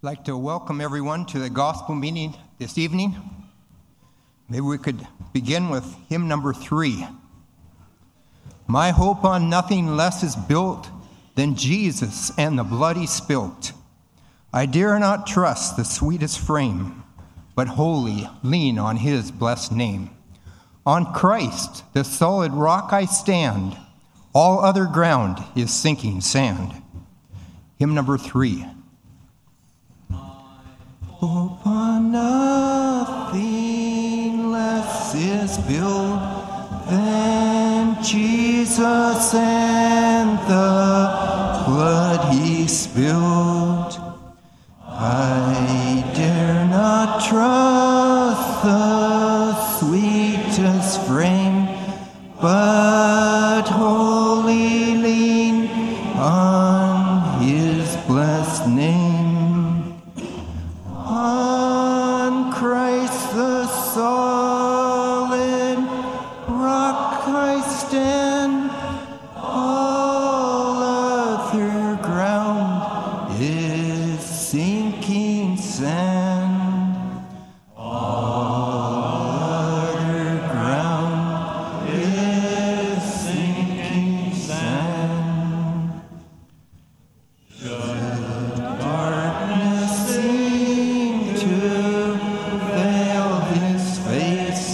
I'd like to welcome everyone to the gospel meeting this evening. Maybe we could begin with hymn number 3. My hope on nothing less is built than Jesus and the blood he spilt. I dare not trust the sweetest frame, but wholly lean on his blessed name. On Christ, the solid rock I stand. All other ground is sinking sand. Hymn number 3. Hope on nothing less is built than Jesus and the blood he spilled. I dare not trust the sweetest frame, but wholly lean on his blessed name. On Christ the solid rock I stand, all other ground is sinking sand. All other ground is sinking sand. Should darkness seem to veil his face,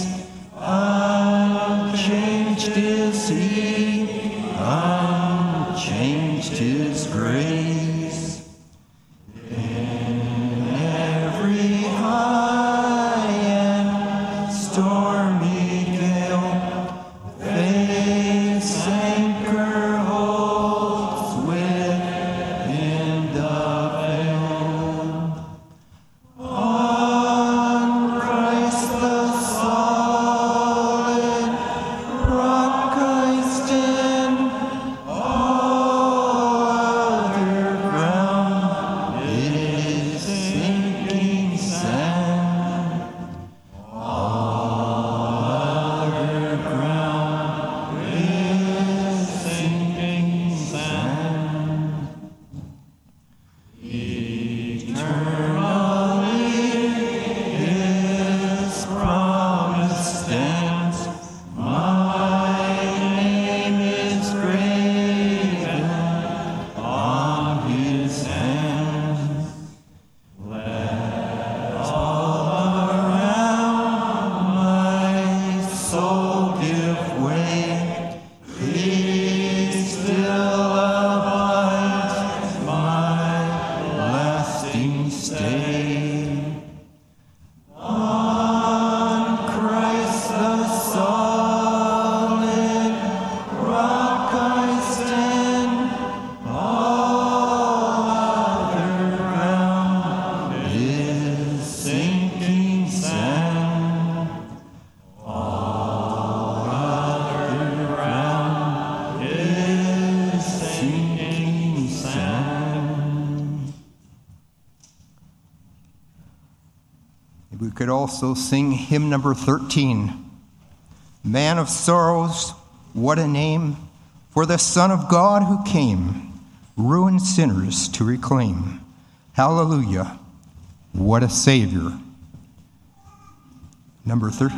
unchanged is he, unchanged his grace. In every high and stormy gale, faith's anchor holds within the veil. On Christ the solid rock I stand, all other ground is sinking sand. All other ground is sinking sand. Eternally his promise stands. My name is graven on his hands. Let all around my soul give way. He still abides my lasting stay. On Christ the solid rock I stand, all other ground is sinking sand. All other ground is sinking sand. We could also sing hymn number 13. Man of sorrows, what a name for the Son of God who came, ruined sinners to reclaim. Hallelujah, what a Savior. Number 13.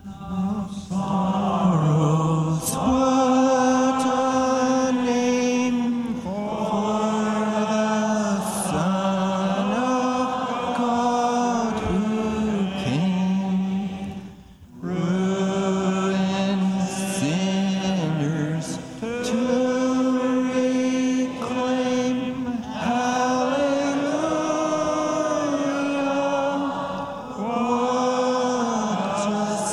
Sorrows, what a name for the Son of God who came, ruined sinners to reclaim. Hallelujah, what a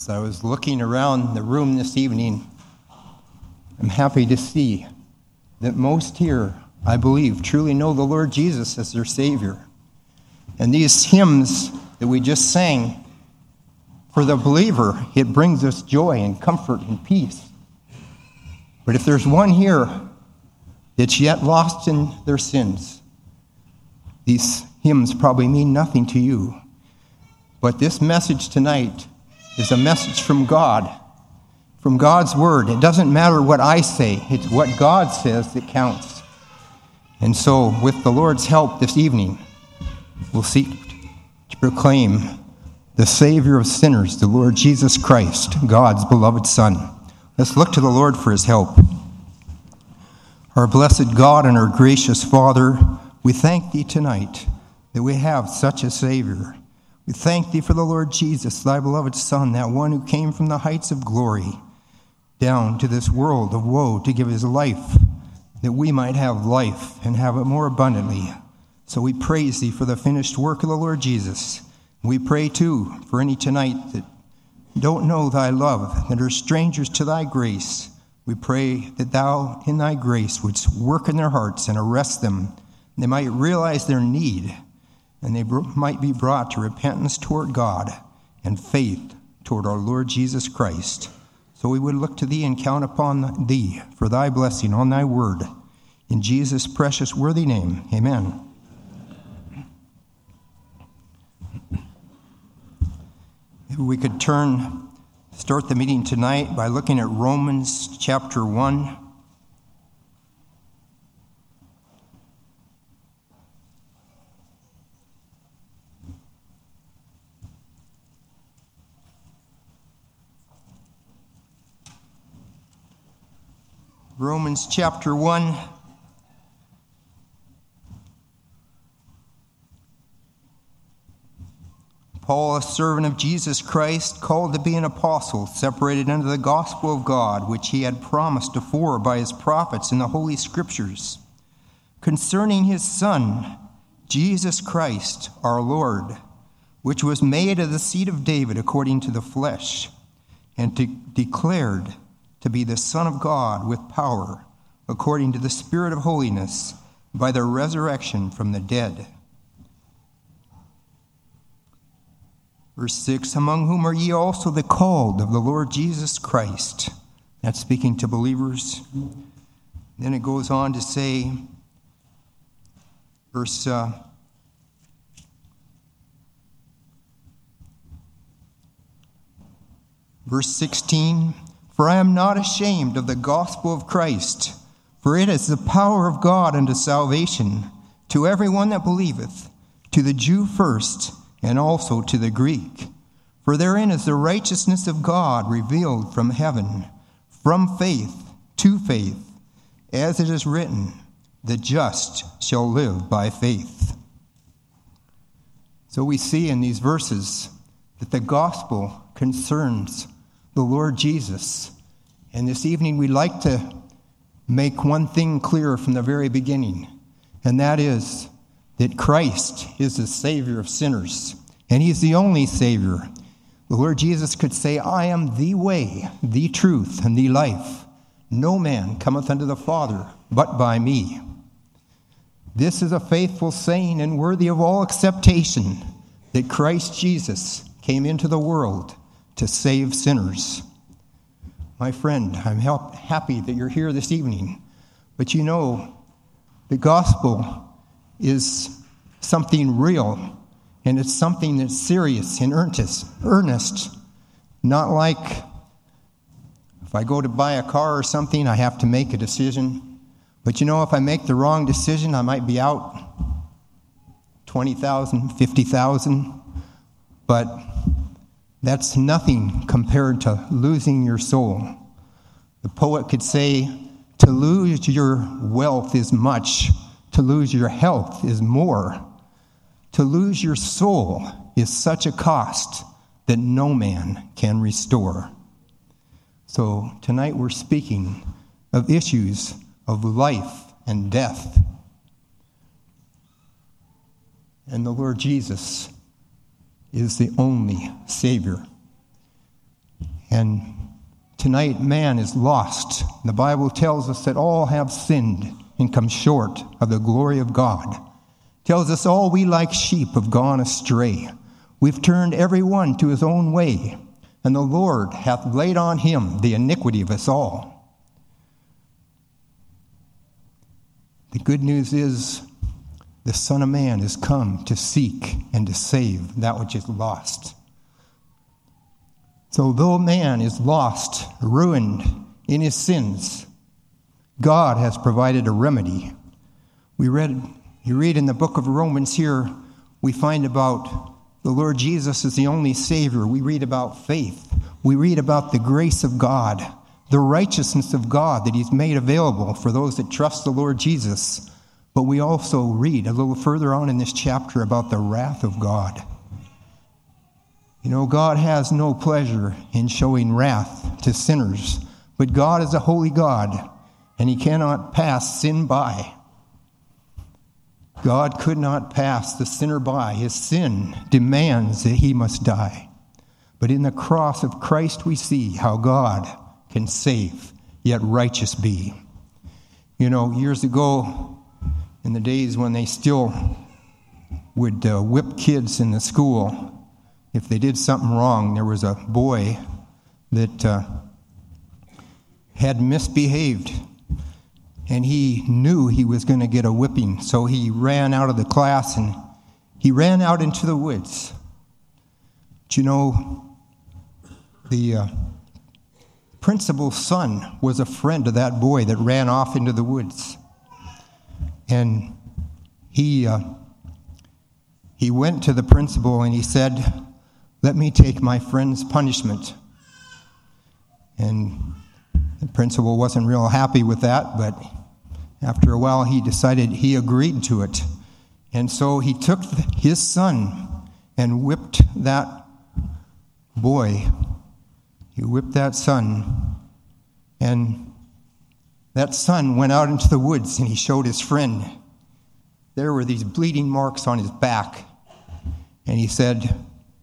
I was looking around the room this evening, I'm happy to see that most here, I believe, truly know the Lord Jesus as their Savior. And these hymns that we just sang, for the believer, it brings us joy and comfort and peace. But if there's one here that's yet lost in their sins, these hymns probably mean nothing to you. But this message tonight is a message from God, from God's Word. It doesn't matter what I say, it's what God says that counts. And so, with the Lord's help this evening, we'll seek to proclaim the Savior of sinners, the Lord Jesus Christ, God's beloved Son. Let's look to the Lord for his help. Our blessed God and our gracious Father, we thank thee tonight that we have such a Savior. We thank thee for the Lord Jesus, thy beloved Son, that one who came from the heights of glory down to this world of woe to give his life, that we might have life and have it more abundantly. So we praise thee for the finished work of the Lord Jesus. We pray, too, for any tonight that don't know thy love, that are strangers to thy grace. We pray that thou, in thy grace, wouldst work in their hearts and arrest them. They might realize their need, and they might be brought to repentance toward God and faith toward our Lord Jesus Christ. So we would look to thee and count upon thee for thy blessing on thy word. In Jesus' precious worthy name, amen. If we could start the meeting tonight by looking at Romans chapter 1. Romans chapter 1. Paul, a servant of Jesus Christ, called to be an apostle, separated unto the gospel of God, which he had promised afore by his prophets in the Holy Scriptures, concerning his Son, Jesus Christ, our Lord, which was made of the seed of David according to the flesh, and declared to be the Son of God with power, according to the Spirit of holiness, by the resurrection from the dead. Verse 6, among whom are ye also the called of the Lord Jesus Christ. That's speaking to believers. Then it goes on to say, verse 16, for I am not ashamed of the gospel of Christ, for it is the power of God unto salvation to everyone that believeth, to the Jew first, and also to the Greek. For therein is the righteousness of God revealed from heaven, from faith to faith, as it is written, the just shall live by faith. So we see in these verses that the gospel concerns the Lord Jesus. And this evening we'd like to make one thing clear from the very beginning, and that is that Christ is the Savior of sinners, and he's the only Savior. The Lord Jesus could say, I am the way, the truth, and the life. No man cometh unto the Father but by me. This is a faithful saying and worthy of all acceptation, that Christ Jesus came into the world to save sinners. My friend, I'm happy that you're here this evening, but you know, the gospel is something real, and it's something that's serious and earnest, not like if I go to buy a car or something, I have to make a decision. But you know, if I make the wrong decision, I might be out $20,000, $50,000, but that's nothing compared to losing your soul. The poet could say, to lose your wealth is much, to lose your health is more. To lose your soul is such a cost that no man can restore. So tonight we're speaking of issues of life and death. And the Lord Jesus is the only Savior. And tonight, man is lost. The Bible tells us that all have sinned and come short of the glory of God. It tells us all we like sheep have gone astray. We've turned every one to his own way, and the Lord hath laid on him the iniquity of us all. The good news is the Son of Man is come to seek and to save that which is lost. So though man is lost, ruined in his sins, God has provided a remedy. You read in the book of Romans here, we find about the Lord Jesus is the only Savior. We read about faith. We read about the grace of God, the righteousness of God that he's made available for those that trust the Lord Jesus. But we also read a little further on in this chapter about the wrath of God. You know, God has no pleasure in showing wrath to sinners, but God is a holy God, and he cannot pass sin by. God could not pass the sinner by. His sin demands that he must die. But in the cross of Christ we see how God can save, yet righteous be. You know, years ago, in the days when they still would whip kids in the school, if they did something wrong, there was a boy that had misbehaved, and he knew he was going to get a whipping, so he ran out of the class and he ran out into the woods. But you know, the principal's son was a friend of that boy that ran off into the woods, and he went to the principal and he said, "Let me take my friend's punishment." And the principal wasn't real happy with that, but after a while he decided he agreed to it. And so he took his son and whipped that boy. He whipped that son, and that son went out into the woods and he showed his friend. There were these bleeding marks on his back, and he said,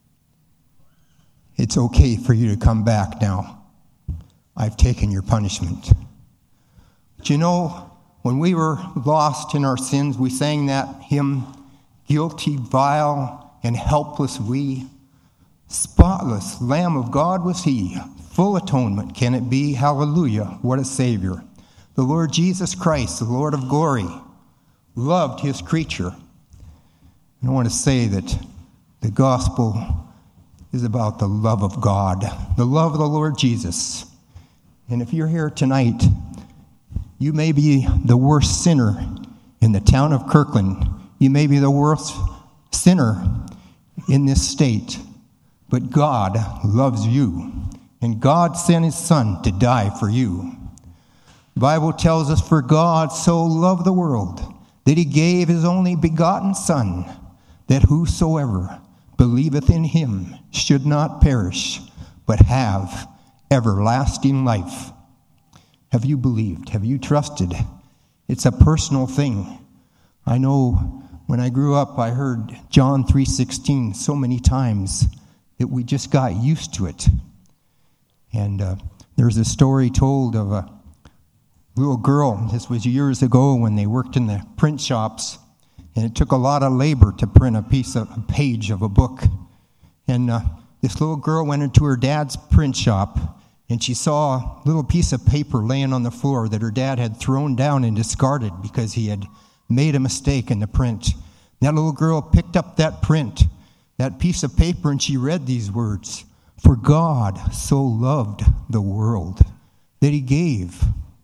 "It's okay for you to come back now. I've taken your punishment." But you know, when we were lost in our sins, we sang that hymn, "Guilty, vile, and helpless we. Spotless Lamb of God was he. Full atonement can it be. Hallelujah, what a Savior. The Lord Jesus Christ, the Lord of glory, loved his creature." And I want to say that the gospel is about the love of God, the love of the Lord Jesus. And if you're here tonight, you may be the worst sinner in the town of Kirkland. You may be the worst sinner in this state. But God loves you, and God sent his Son to die for you. The Bible tells us, "For God so loved the world that he gave his only begotten Son, that whosoever believeth in him should not perish, but have everlasting life." Have you believed? Have you trusted? It's a personal thing. I know when I grew up, I heard John 3:16 so many times that we just got used to it. And there's a story told of a little girl. This was years ago when they worked in the print shops, and it took a lot of labor to print a page of a book. And this little girl went into her dad's print shop, and she saw a little piece of paper laying on the floor that her dad had thrown down and discarded because he had made a mistake in the print. That little girl picked up that print, that piece of paper, and she read these words, "For God so loved the world that he gave."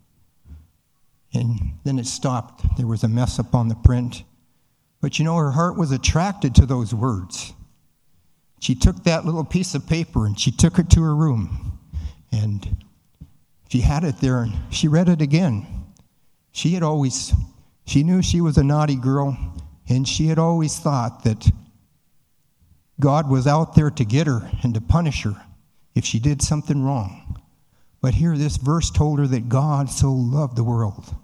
And then it stopped. There was a mess up on the print. But you know, her heart was attracted to those words. She took that little piece of paper and she took it to her room. And she had it there and she read it again. She knew she was a naughty girl, and she had always thought that God was out there to get her and to punish her if she did something wrong. But here this verse told her that God so loved the world.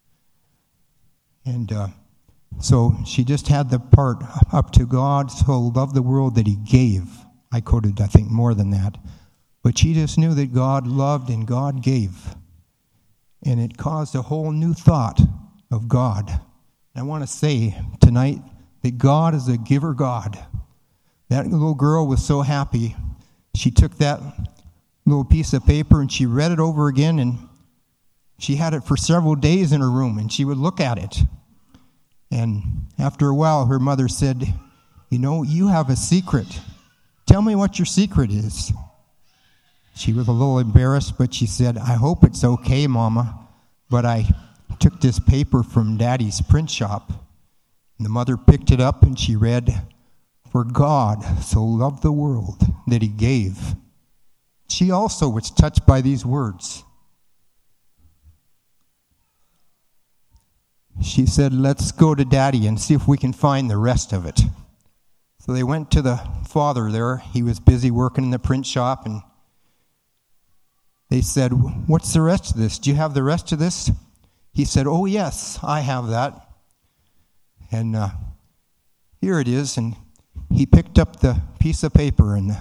And so she just had the part up to God so loved the world that he gave. I quoted, I think, more than that. But she just knew that God loved and God gave. And it caused a whole new thought of God. And I want to say tonight that God is a giver God. That little girl was so happy. She took that little piece of paper and she read it over again, and she had it for several days in her room, and she would look at it. And after a while, her mother said, "You know, you have a secret. Tell me what your secret is." She was a little embarrassed, but she said, "I hope it's okay, Mama, but I took this paper from Daddy's print shop." And the mother picked it up and she read, "For God so loved the world that he gave." She also was touched by these words. She said, "Let's go to Daddy and see if we can find the rest of it." So they went to the father there. He was busy working in the print shop, and they said, "What's the rest of this? Do you have the rest of this?" He said, "Oh, yes, I have that." And here it is. And he picked up the piece of paper, and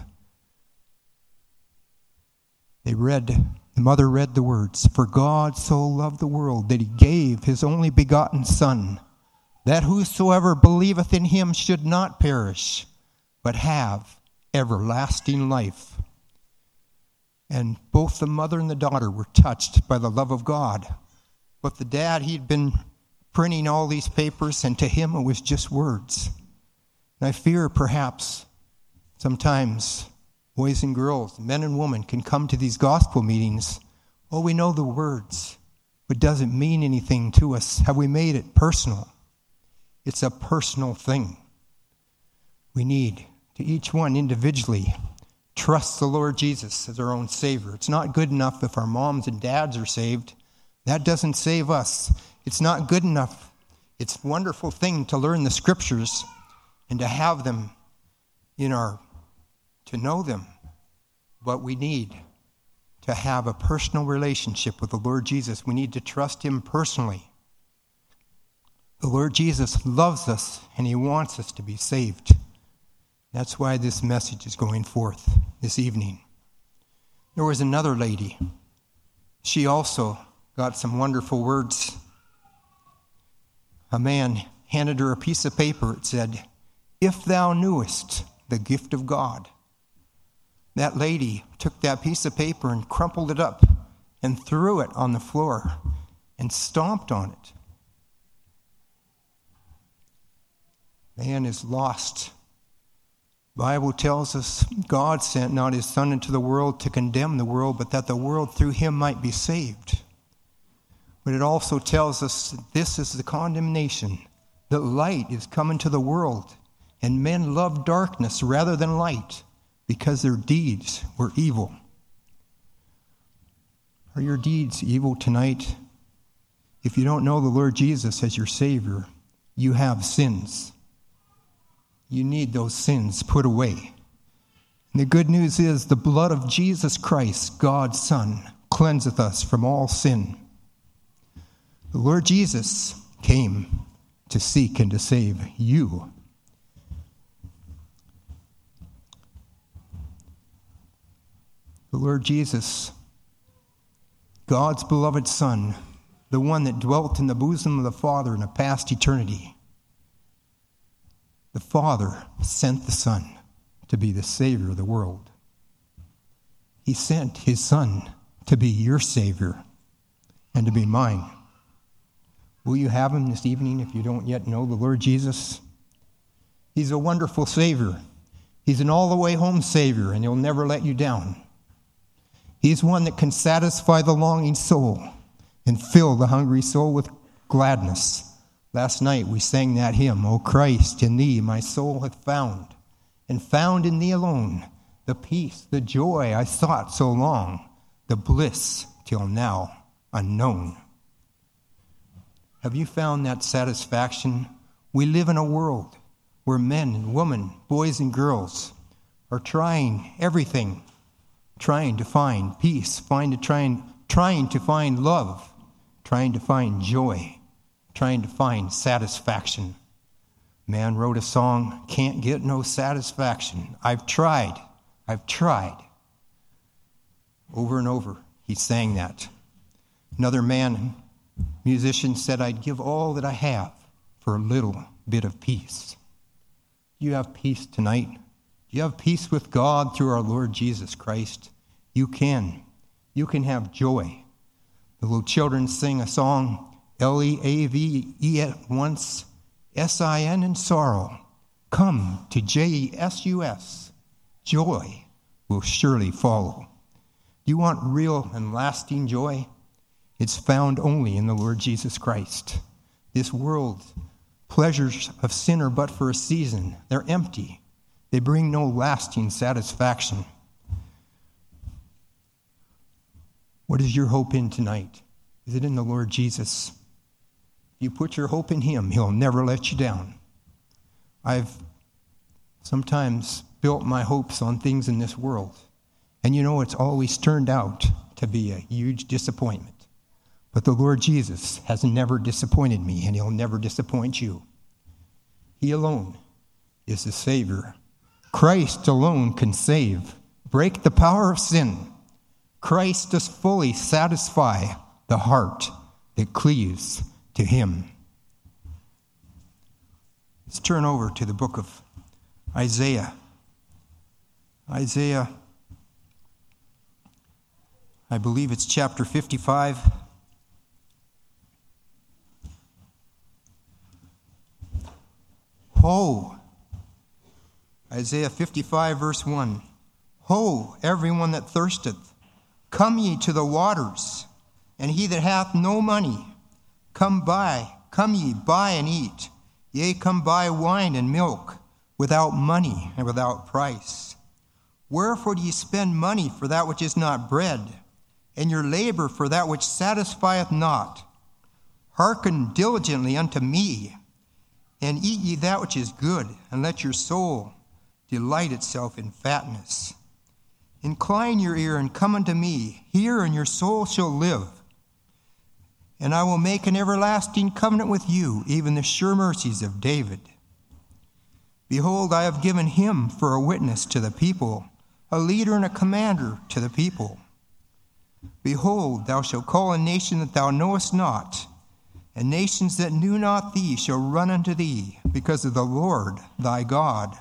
the mother read the words, "For God so loved the world that he gave his only begotten Son, that whosoever believeth in him should not perish, but have everlasting life." And both the mother and the daughter were touched by the love of God. But the dad, he'd been printing all these papers, and to him it was just words. And I fear perhaps sometimes boys and girls, men and women, can come to these gospel meetings. Oh, we know the words, but does it mean anything to us? Have we made it personal? It's a personal thing. We need to each one individually trust the Lord Jesus as our own Savior. It's not good enough if our moms and dads are saved. That doesn't save us. It's not good enough. It's a wonderful thing to learn the scriptures and to have them to know them. But we need to have a personal relationship with the Lord Jesus. We need to trust him personally. The Lord Jesus loves us, and he wants us to be saved. That's why this message is going forth this evening. There was another lady. She also got some wonderful words. A man handed her a piece of paper. It said, "If thou knewest the gift of God." That lady took that piece of paper and crumpled it up and threw it on the floor and stomped on it. Man is lost. The Bible tells us God sent not his Son into the world to condemn the world, but that the world through him might be saved. But it also tells us that this is the condemnation, that light is come into the world, and men love darkness rather than light, because their deeds were evil. Are your deeds evil tonight? If you don't know the Lord Jesus as your Savior, you have sins. You need those sins put away. And the good news is the blood of Jesus Christ, God's Son, cleanseth us from all sin. The Lord Jesus came to seek and to save you. The Lord Jesus, God's beloved Son, the one that dwelt in the bosom of the Father in a past eternity. The Father sent the Son to be the Savior of the world. He sent his Son to be your Savior and to be mine. Will you have him this evening if you don't yet know the Lord Jesus? He's a wonderful Savior. He's an all-the-way home Savior, and he'll never let you down. He's one that can satisfy the longing soul and fill the hungry soul with gladness. Last night we sang that hymn, "O Christ, in thee my soul hath found, and found in thee alone the peace, the joy I sought so long, the bliss till now unknown." Have you found that satisfaction? We live in a world where men and women, boys and girls, are trying everything, trying to find peace, trying to find love, trying to find joy, trying to find satisfaction. Man wrote a song, "Can't get no satisfaction. I've tried. Over and over, he sang that. Another man, musician, said, I'd give all that I have for a little bit of peace. Do you have peace tonight? Do you have peace with God through our Lord Jesus Christ? You can. You can have joy. The little children sing a song, L-E-A-V-E at once, S-I-N in sorrow. Come to J-E-S-U-S. Joy will surely follow. Do you want real and lasting joy? It's found only in the Lord Jesus Christ. This world's pleasures of sin are but for a season. They're empty. They bring no lasting satisfaction. What is your hope in tonight? Is it in the Lord Jesus? If you put your hope in him, he'll never let you down. I've sometimes built my hopes on things in this world. And it's always turned out to be a huge disappointment. But the Lord Jesus has never disappointed me, and he'll never disappoint you. He alone is the Savior. Christ alone can save, break the power of sin. Christ does fully satisfy the heart that cleaves to him. Let's turn over to the book of Isaiah. Isaiah, I believe it's chapter 55. Ho! Isaiah 55, verse 1. Ho, everyone that thirsteth, come ye to the waters, and he that hath no money, come ye, buy and eat. Yea, come buy wine and milk, without money and without price. Wherefore do ye spend money for that which is not bread, and your labor for that which satisfieth not? Hearken diligently unto me, and eat ye that which is good, and let your soul delight itself in fatness. Incline your ear and come unto me. Hear, and your soul shall live. And I will make an everlasting covenant with you, even the sure mercies of David. Behold, I have given him for a witness to the people, a leader and a commander to the people. Behold, thou shalt call a nation that thou knowest not, and nations that knew not thee shall run unto thee, because of the Lord thy God,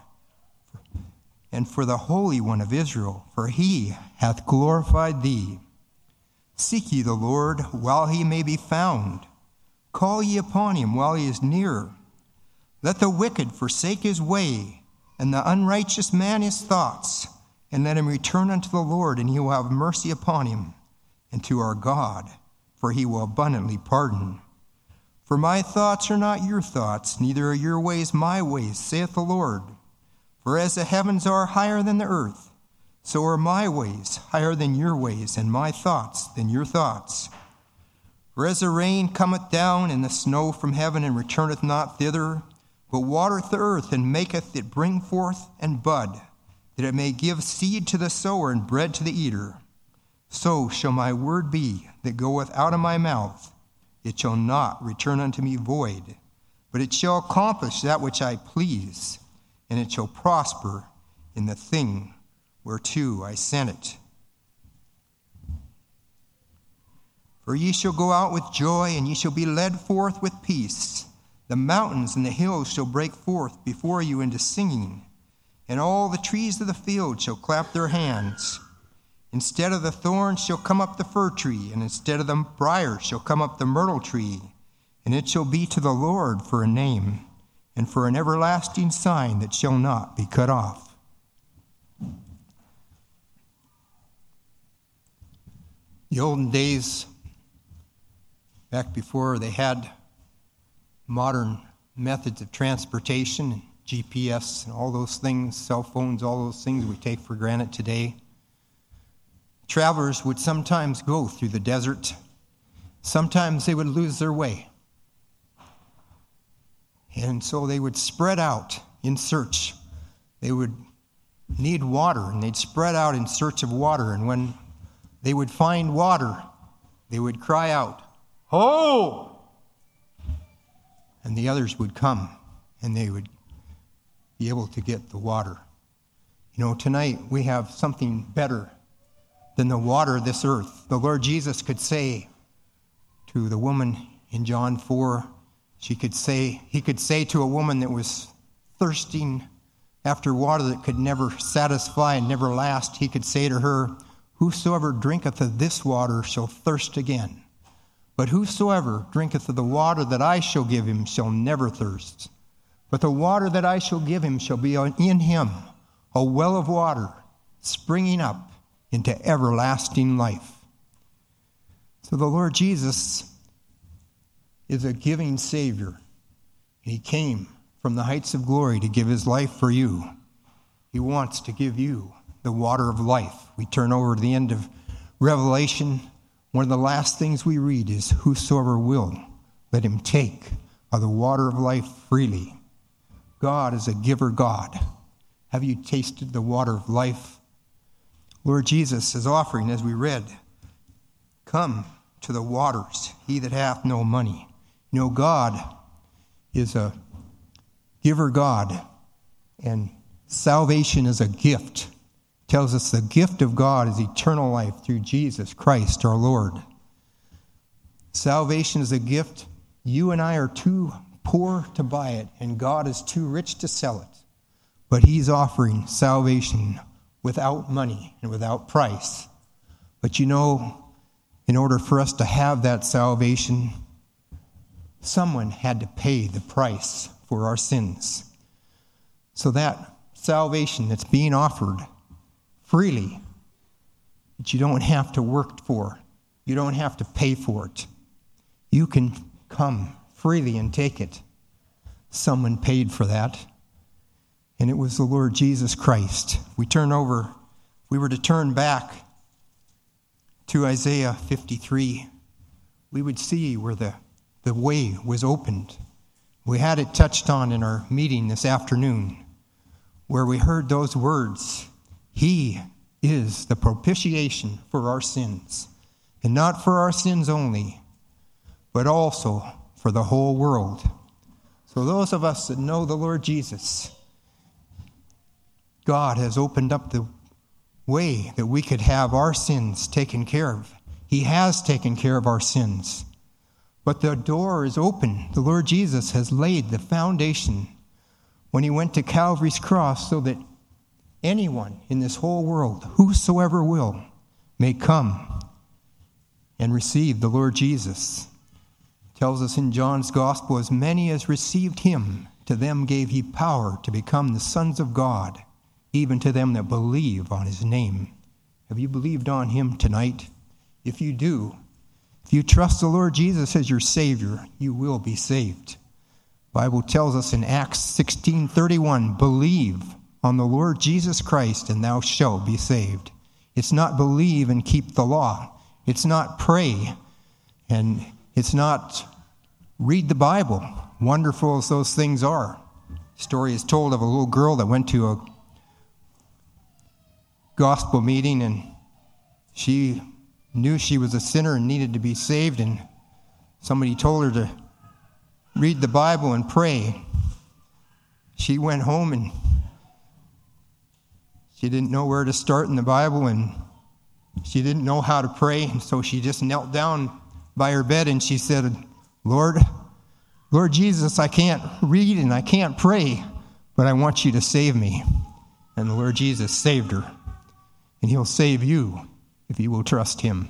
and for the Holy One of Israel, for he hath glorified thee. Seek ye the Lord while he may be found. Call ye upon him while he is near. Let the wicked forsake his way, and the unrighteous man his thoughts, and let him return unto the Lord, and he will have mercy upon him, and to our God, for he will abundantly pardon. For my thoughts are not your thoughts, neither are your ways my ways, saith the Lord. For as the heavens are higher than the earth, so are my ways higher than your ways, and my thoughts than your thoughts. For as the rain cometh down, and the snow from heaven, and returneth not thither, but watereth the earth, and maketh it bring forth and bud, that it may give seed to the sower and bread to the eater, so shall my word be that goeth out of my mouth. It shall not return unto me void, but it shall accomplish that which I please, and it shall prosper in the thing whereto I sent it. For ye shall go out with joy, and ye shall be led forth with peace. The mountains and the hills shall break forth before you into singing, and all the trees of the field shall clap their hands. Instead of the thorns shall come up the fir tree, and instead of the briar shall come up the myrtle tree. And it shall be to the Lord for a name, and for an everlasting sign that shall not be cut off. The olden days, back before they had modern methods of transportation, and GPS and all those things, cell phones, all those things we take for granted today, travelers would sometimes go through the desert. Sometimes they would lose their way. And so they would spread out in search. They would need water, and they'd spread out in search of water. And when they would find water, they would cry out, "Ho!" And the others would come, and they would be able to get the water. Tonight we have something better than the water of this earth. The Lord Jesus could say to the woman in John 4, he could say to a woman that was thirsting after water that could never satisfy and never last, he could say to her, "Whosoever drinketh of this water shall thirst again. But whosoever drinketh of the water that I shall give him shall never thirst. But the water that I shall give him shall be in him a well of water springing up into everlasting life." So the Lord Jesus is a giving Savior. He came from the heights of glory to give his life for you. He wants to give you the water of life. We turn over to the end of Revelation. One of the last things we read is, "Whosoever will, let him take of the water of life freely." God is a giver God. Have you tasted the water of life? Lord Jesus is offering, as we read, "Come to the waters, he that hath no money." You know, God is a giver God, and salvation is a gift. It tells us the gift of God is eternal life through Jesus Christ our Lord. Salvation is a gift. You and I are too poor to buy it, and God is too rich to sell it. But he's offering salvation without money and without price. But you know, in order for us to have that salvation, someone had to pay the price for our sins. So that salvation that's being offered freely, that you don't have to work for, you don't have to pay for it. You can come freely and take it. Someone paid for that, and it was the Lord Jesus Christ. We were to turn back to Isaiah 53, we would see where the way was opened. We had it touched on in our meeting this afternoon, where we heard those words, "He is the propitiation for our sins, and not for our sins only, but also for the whole world." So those of us that know the Lord Jesus, God has opened up the way that we could have our sins taken care of. He has taken care of our sins. But the door is open. The Lord Jesus has laid the foundation when he went to Calvary's cross so that anyone in this whole world, whosoever will, may come and receive the Lord Jesus. It tells us in John's Gospel, "As many as received him, to them gave he power to become the sons of God, even to them that believe on his name." Have you believed on him tonight? If you do, if you trust the Lord Jesus as your Savior, you will be saved. The Bible tells us in Acts 16:31, "Believe on the Lord Jesus Christ, and thou shalt be saved." It's not believe and keep the law. It's not pray, and it's not read the Bible, wonderful as those things are. A story is told of a little girl that went to a gospel meeting, and she knew she was a sinner and needed to be saved, and somebody told her to read the Bible and pray. She went home and she didn't know where to start in the Bible, and she didn't know how to pray, and so she just knelt down by her bed and she said, Lord Jesus, I can't read and I can't pray, but I want you to save me." And the Lord Jesus saved her, and he'll save you if you will trust him.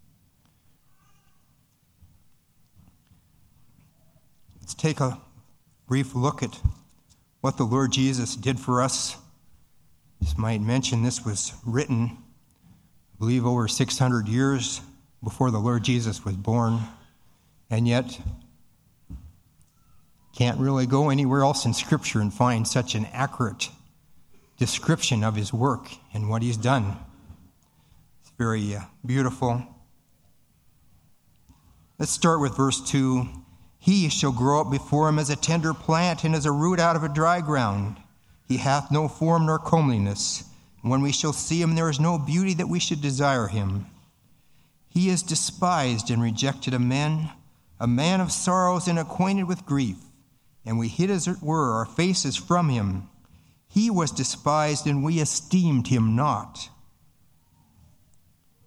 Let's take a brief look at what the Lord Jesus did for us. Just might mention this was written, I believe, over 600 years before the Lord Jesus was born, and yet can't really go anywhere else in Scripture and find such an accurate description of his work and what he's done. It's very beautiful. Let's start with verse 2. "He shall grow up before him as a tender plant and as a root out of a dry ground. He hath no form nor comeliness. And when we shall see him, there is no beauty that we should desire him. He is despised and rejected of men, a man of sorrows and acquainted with grief. And we hid, as it were, our faces from him. He was despised, and we esteemed him not.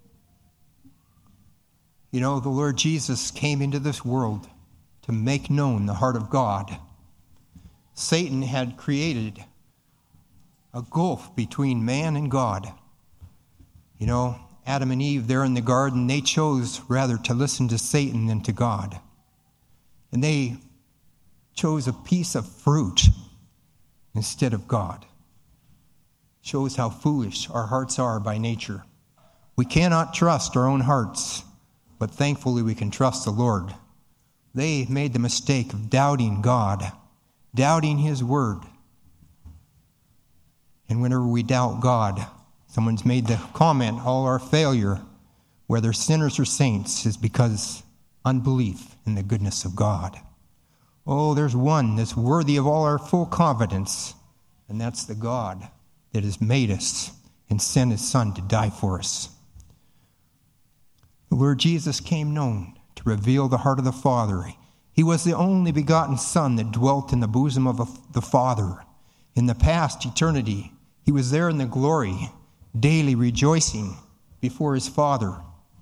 You know, the Lord Jesus came into this world to make known the heart of God. Satan had created a gulf between man and God. You know, Adam and Eve there in the garden, they chose rather to listen to Satan than to God. And they chose a piece of fruit instead of God. Shows how foolish our hearts are by nature. We cannot trust our own hearts, but thankfully we can trust the Lord. They made the mistake of doubting God, doubting His word. And whenever we doubt God, someone's made the comment, all our failure, whether sinners or saints, is because unbelief in the goodness of God. Oh, there's one that's worthy of all our full confidence, and that's the God that has made us and sent His Son to die for us. The Lord Jesus came known to reveal the heart of the Father. He was the only begotten Son that dwelt in the bosom of the Father. In the past eternity, He was there in the glory, daily rejoicing before His Father.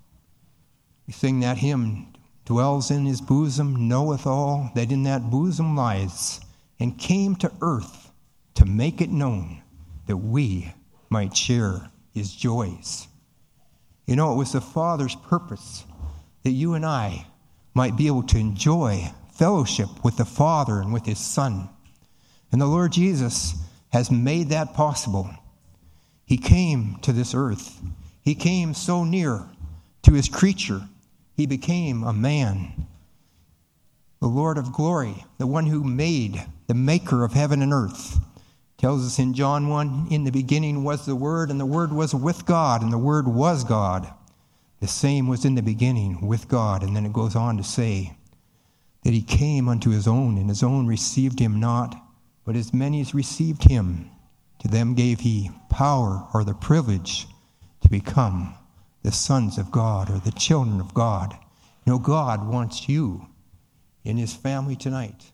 We sing that hymn, dwells in His bosom, knoweth all that in that bosom lies, and came to earth to make it known that we might share His joys. You know, it was the Father's purpose that you and I might be able to enjoy fellowship with the Father and with His Son. And the Lord Jesus has made that possible. He came to this earth. He came so near to His creature. He became a man. The Lord of glory, the one who made, the maker of heaven and earth, tells us in John 1, in the beginning was the Word, and the Word was with God, and the Word was God. The same was in the beginning with God. And then it goes on to say that He came unto His own, and His own received Him not. But as many as received Him, to them gave He power, or the privilege, to become the sons of God, or the children of God. You know, God wants you in His family tonight.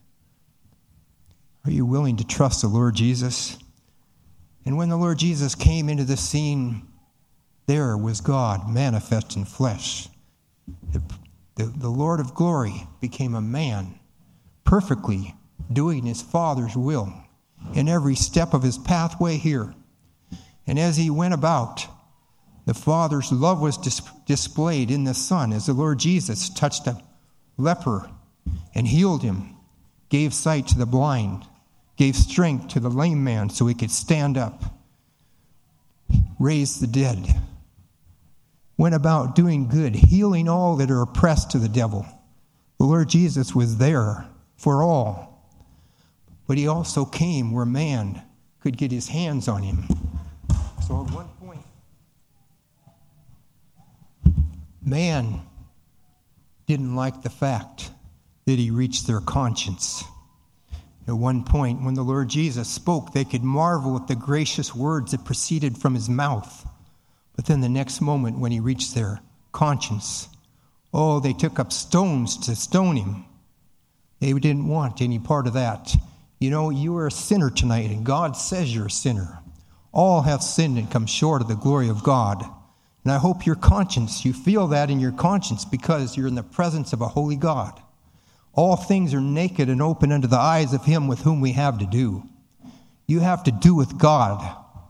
Are you willing to trust the Lord Jesus? And when the Lord Jesus came into the scene, there was God manifest in flesh. The Lord of glory became a man, perfectly doing His Father's will in every step of His pathway here. And as He went about, the Father's love was displayed in the Son as the Lord Jesus touched a leper and healed him, gave sight to the blind, gave strength to the lame man so he could stand up, raised the dead, went about doing good, healing all that are oppressed to the devil. The Lord Jesus was there for all. But He also came where man could get his hands on Him. So at one point, man didn't like the fact that He reached their conscience. At one point, when the Lord Jesus spoke, they could marvel at the gracious words that proceeded from His mouth. But then the next moment, when He reached their conscience, oh, they took up stones to stone Him. They didn't want any part of that. You know, you are a sinner tonight, and God says you're a sinner. All have sinned and come short of the glory of God. And I hope your conscience, you feel that in your conscience because you're in the presence of a holy God. All things are naked and open unto the eyes of Him with whom we have to do. You have to do with God.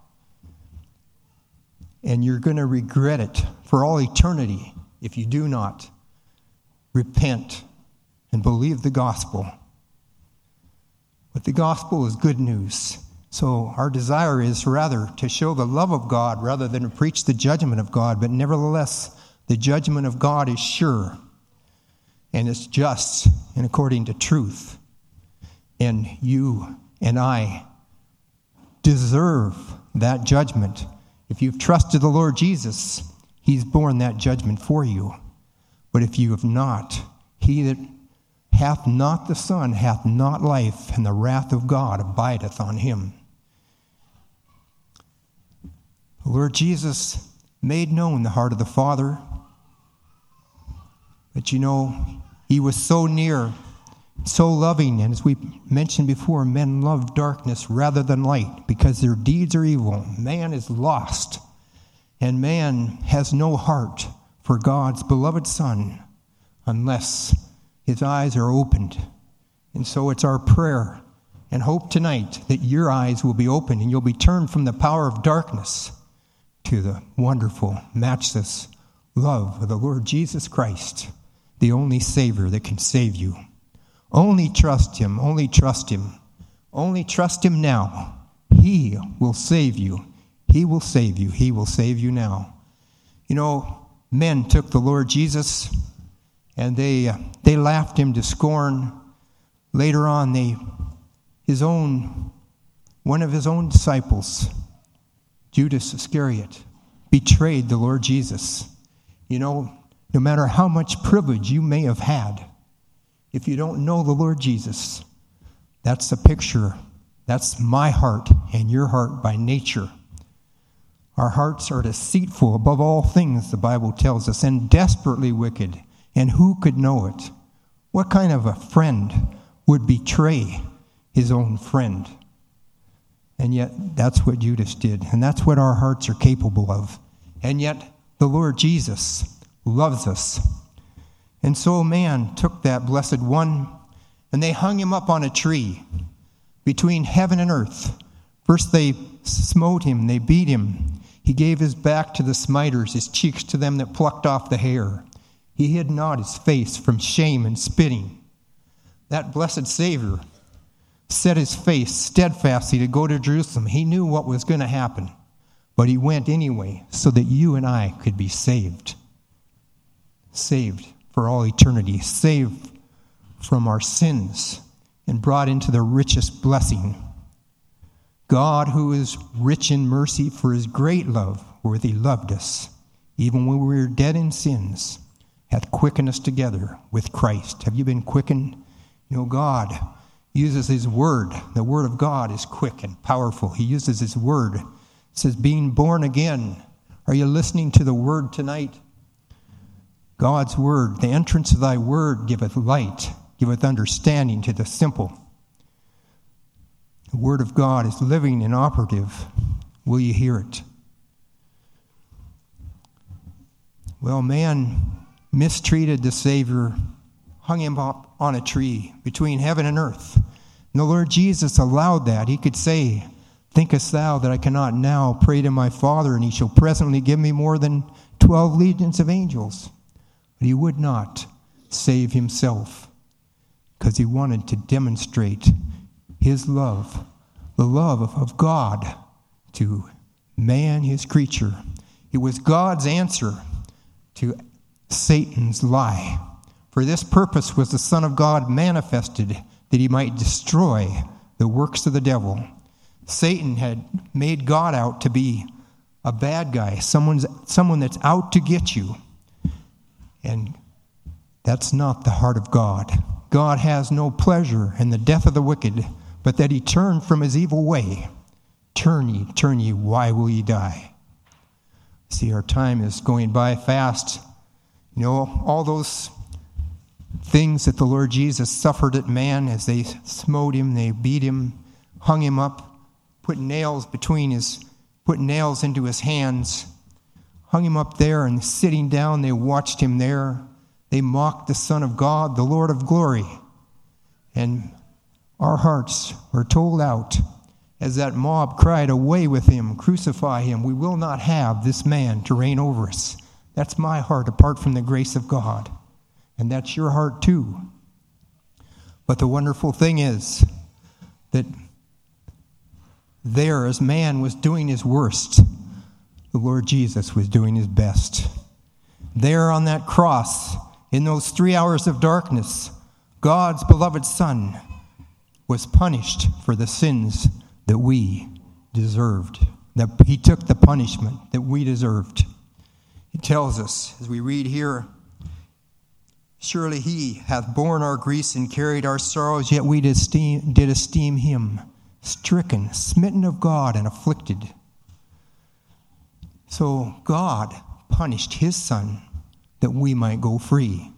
And you're going to regret it for all eternity if you do not repent and believe the gospel. But the gospel is good news. So our desire is rather to show the love of God rather than to preach the judgment of God. But nevertheless, the judgment of God is sure. And it's just and according to truth. And you and I deserve that judgment. If you've trusted the Lord Jesus, He's borne that judgment for you. But if you have not, he that hath not the Son hath not life, and the wrath of God abideth on him. The Lord Jesus made known the heart of the Father. But you know, He was so near, so loving, and as we mentioned before, men love darkness rather than light because their deeds are evil. Man is lost, and man has no heart for God's beloved Son. unless his eyes are opened. And so it's our prayer and hope tonight that your eyes will be opened and you'll be turned from the power of darkness to the wonderful, matchless love of the Lord Jesus Christ, the only Savior that can save you. Only trust him, only trust him. Only trust him now. He will save you. He will save you. He will save you now. You know, men took the Lord Jesus and they laughed him to scorn. Later on, one of his own disciples, Judas Iscariot, betrayed the Lord Jesus. You know, no matter how much privilege you may have had, if you don't know the Lord Jesus, that's a picture. That's my heart and your heart by nature. Our hearts are deceitful above all things, the Bible tells us, and desperately wicked. And who could know it? What kind of a friend would betray his own friend? And yet, that's what Judas did. And that's what our hearts are capable of. And yet, the Lord Jesus loves us. And so man took that blessed one, and they hung him up on a tree between heaven and earth. First they smote him, they beat him. He gave his back to the smiters, his cheeks to them that plucked off the hair. He hid not his face from shame and spitting. That blessed Savior set his face steadfastly to go to Jerusalem. He knew what was going to happen, but he went anyway so that you and I could be saved. Saved for all eternity, saved from our sins and brought into the richest blessing. God, who is rich in mercy for his great love, wherewith he loved us, even when we were dead in sins, hath quickened us together with Christ. Have you been quickened? You know, God uses his word. The word of God is quick and powerful. He uses his word. It says, being born again. Are you listening to the word tonight? God's word, the entrance of thy word giveth light, giveth understanding to the simple. The word of God is living and operative. Will you hear it? Well, man mistreated the Savior, hung him up on a tree between heaven and earth. And the Lord Jesus allowed that. He could say, thinkest thou that I cannot now pray to my Father, and he shall presently give me more than 12 legions of angels? But he would not save himself because he wanted to demonstrate his love, the love of God to man, his creature. It was God's answer to Satan's lie. For this purpose was the Son of God manifested, that he might destroy the works of the devil. Satan had made God out to be a bad guy, someone that's out to get you. And that's not the heart of God. God has no pleasure in the death of the wicked, but that he turn from his evil way. Turn ye, why will ye die? See, our time is going by fast. You know, all those things that the Lord Jesus suffered at man as they smote him, they beat him, hung him up, put nails into his hands, hung him up there, and sitting down, they watched him there. They mocked the Son of God, the Lord of glory. And our hearts were told out as that mob cried, away with him, crucify him. We will not have this man to reign over us. That's my heart apart from the grace of God. And that's your heart too. But the wonderful thing is that there, as man was doing his worst, the Lord Jesus was doing his best. There on that cross, in those 3 hours of darkness, God's beloved Son was punished for the sins that we deserved. That he took the punishment that we deserved. It tells us, as we read here, surely he hath borne our griefs and carried our sorrows, yet we did esteem him stricken, smitten of God, and afflicted. So God punished his Son that we might go free.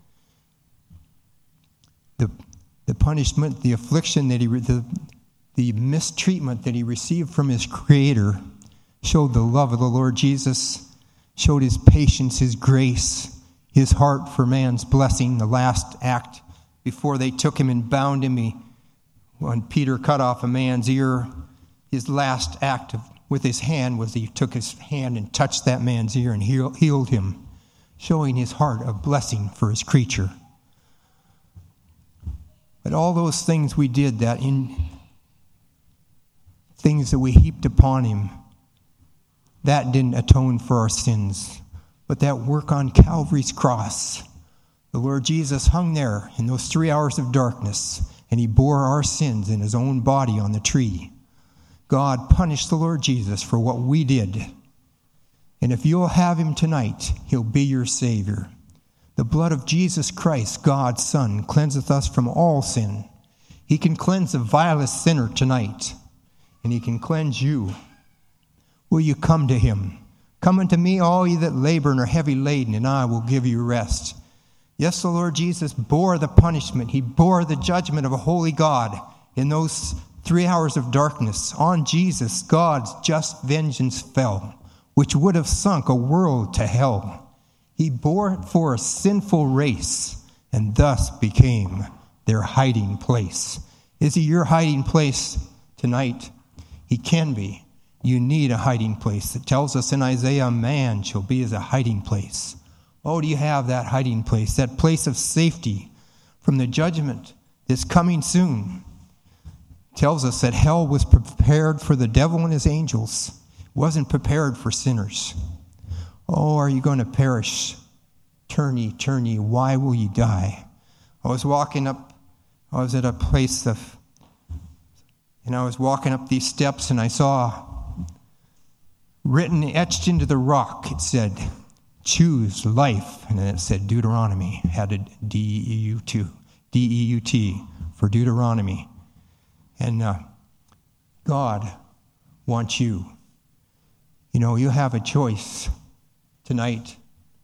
The punishment, the affliction that the mistreatment that he received from his Creator showed the love of the Lord Jesus, showed his patience, his grace. his heart for man's blessing. The last act before they took him and bound him, when Peter cut off a man's ear, his last act with his hand was he took his hand and touched that man's ear and healed him, showing his heart of blessing for his creature. But all those things we did, things that we heaped upon him, that didn't atone for our sins. But that work on Calvary's cross, the Lord Jesus hung there in those 3 hours of darkness, and he bore our sins in his own body on the tree. God punished the Lord Jesus for what we did. And if you'll have him tonight, he'll be your Savior. The blood of Jesus Christ, God's Son, cleanseth us from all sin. He can cleanse the vilest sinner tonight, and he can cleanse you. Will you come to him? Come unto me, all ye that labor and are heavy laden, and I will give you rest. Yes, the Lord Jesus bore the punishment. He bore the judgment of a holy God in those 3 hours of darkness. On Jesus, God's just vengeance fell, which would have sunk a world to hell. He bore it for a sinful race, and thus became their hiding place. Is he your hiding place tonight? He can be. You need a hiding place. It tells us in Isaiah, man shall be as a hiding place. Oh, do you have that hiding place, that place of safety from the judgment that's coming soon? It tells us that hell was prepared for the devil and his angels. It wasn't prepared for sinners. Oh, are you going to perish? Turn ye, why will ye die? I was at a place and I was walking up these steps, and I saw written, etched into the rock, it said, choose life. And then it said Deuteronomy, had a D-E-U-T for Deuteronomy. And God wants you. You know, you have a choice tonight.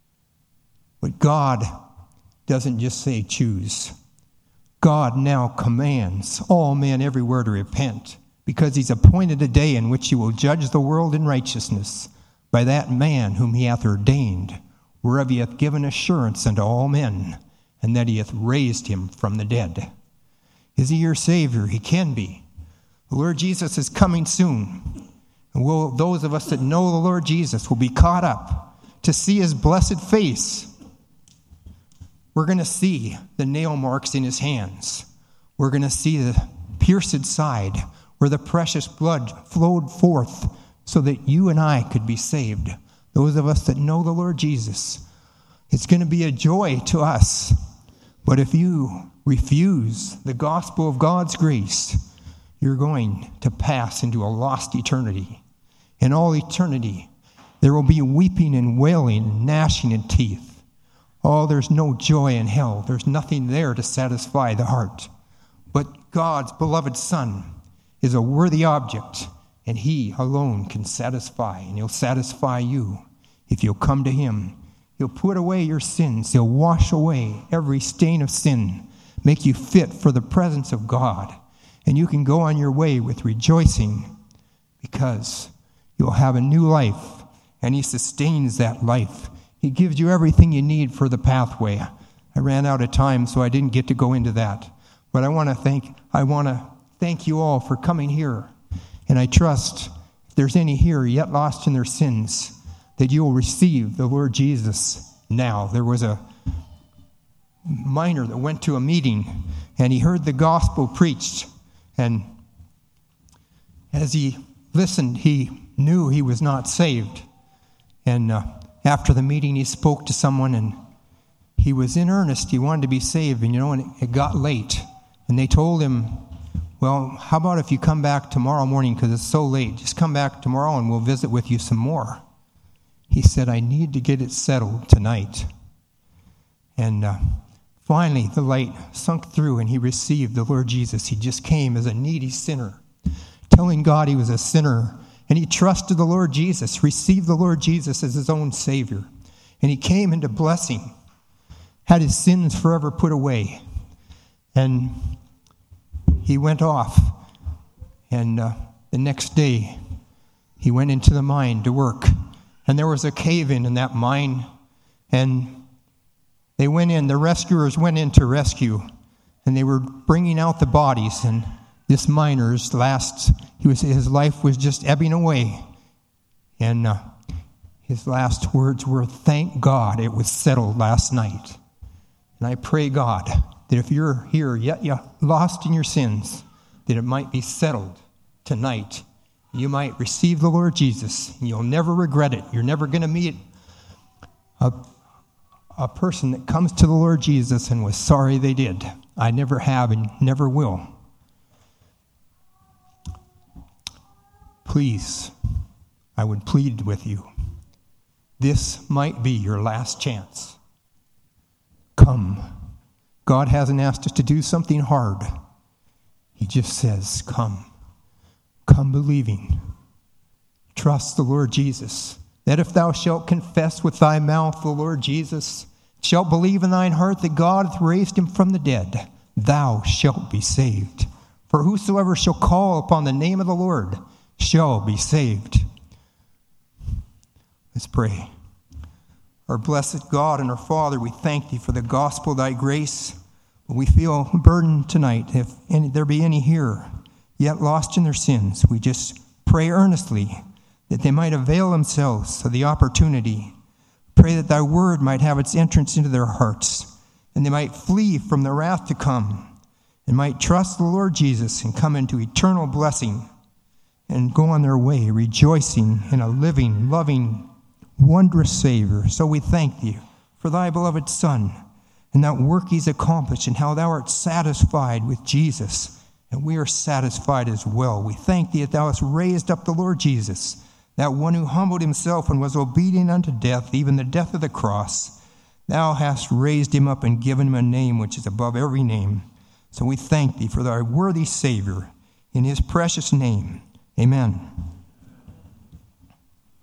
But God doesn't just say choose. God now commands all men everywhere to repent, because he's appointed a day in which he will judge the world in righteousness by that man whom he hath ordained, whereof he hath given assurance unto all men, and that he hath raised him from the dead. Is he your Savior? He can be. The Lord Jesus is coming soon. And those of us that know the Lord Jesus will be caught up to see his blessed face. We're going to see the nail marks in his hands. We're going to see the pierced side where the precious blood flowed forth so that you and I could be saved. Those of us that know the Lord Jesus. It's going to be a joy to us. But if you refuse the gospel of God's grace, you're going to pass into a lost eternity. In all eternity, there will be weeping and wailing and gnashing of teeth. Oh, there's no joy in hell. There's nothing there to satisfy the heart. But God's beloved Son is a worthy object, and he alone can satisfy, and he'll satisfy you if you'll come to him. He'll put away your sins. He'll wash away every stain of sin, make you fit for the presence of God, and you can go on your way with rejoicing because you'll have a new life, and he sustains that life. He gives you everything you need for the pathway. I ran out of time, so I didn't get to go into that. But I want to thank you all for coming here. And I trust if there's any here yet lost in their sins, that you will receive the Lord Jesus now. There was a miner that went to a meeting, and he heard the gospel preached. And as he listened, he knew he was not saved. And after the meeting, he spoke to someone, and he was in earnest. He wanted to be saved, and and it got late. And they told him, well, how about if you come back tomorrow morning because it's so late. Just come back tomorrow and we'll visit with you some more. He said, I need to get it settled tonight. And finally, the light sunk through, and he received the Lord Jesus. He just came as a needy sinner, telling God he was a sinner. And he trusted the Lord Jesus, received the Lord Jesus as his own Savior. And he came into blessing, had his sins forever put away. And he went off. And the next day, he went into the mine to work. And there was a cave-in that mine. And They went in, the rescuers went in to rescue, and they were bringing out the bodies, and this miner's his life was just ebbing away. And his last words were, "Thank God it was settled last night." And I pray, God, that if you're here yet you're lost in your sins, that it might be settled tonight. You might receive the Lord Jesus, and you'll never regret it. You're never going to meet a person that comes to the Lord Jesus and was sorry they did. I never have and never will. Please, I would plead with you. This might be your last chance. Come. God hasn't asked us to do something hard. He just says, come. Come believing. Trust the Lord Jesus. That if thou shalt confess with thy mouth the Lord Jesus, shalt believe in thine heart that God hath raised him from the dead, thou shalt be saved. For whosoever shall call upon the name of the Lord shall be saved. Let's pray. Our blessed God and our Father, we thank thee for the gospel of thy grace. We feel burdened tonight. If there be any here yet lost in their sins, we just pray earnestly that they might avail themselves of the opportunity. Pray that thy word might have its entrance into their hearts, and they might flee from the wrath to come, and might trust the Lord Jesus and come into eternal blessing, and go on their way rejoicing in a living, loving, wondrous Savior. So we thank thee for thy beloved Son, and that work he's accomplished, and how thou art satisfied with Jesus, and we are satisfied as well. We thank thee that thou hast raised up the Lord Jesus, that one who humbled himself and was obedient unto death, even the death of the cross. Thou hast raised him up and given him a name which is above every name. So we thank thee for thy worthy Savior. In his precious name, amen.